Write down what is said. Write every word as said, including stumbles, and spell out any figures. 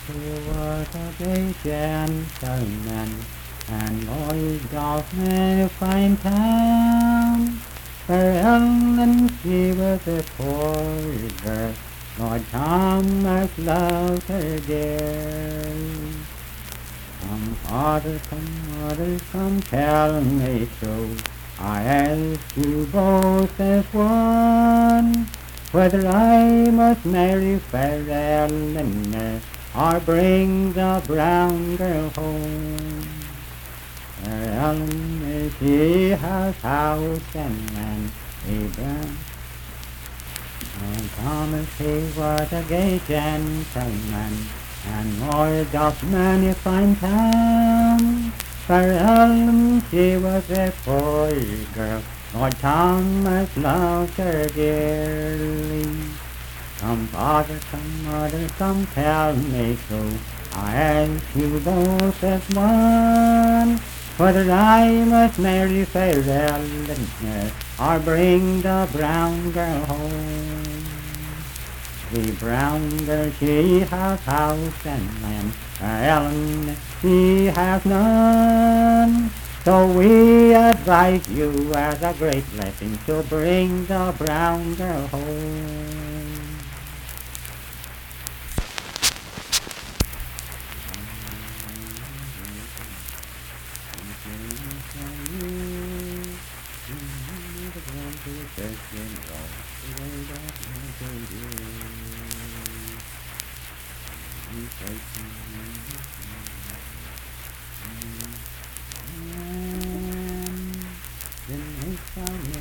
He was a great gentleman, and Lloyd of many fine town. For Ellen she was a poor girl, Lord Thomas loved her dear. Come father, come mother, come tell me so, I ask you both as one, whether I must marry fair Eleanor, or bring the brown girl home. Fair Eleanor, she has house and land, a brown. And Thomas, he was a gay gentleman, and Lloyd of many fine town. For Ellen, she was a poor girl, Lord Thomas loved her dearly. Come father, come mother, come tell me so, I ask you both as one, whether I must marry fair Ellen, or bring the brown girl home. The brown girl, she has house and land, Ellen, she has none. So we advise you as a great blessing to bring the brown girl home. Then he found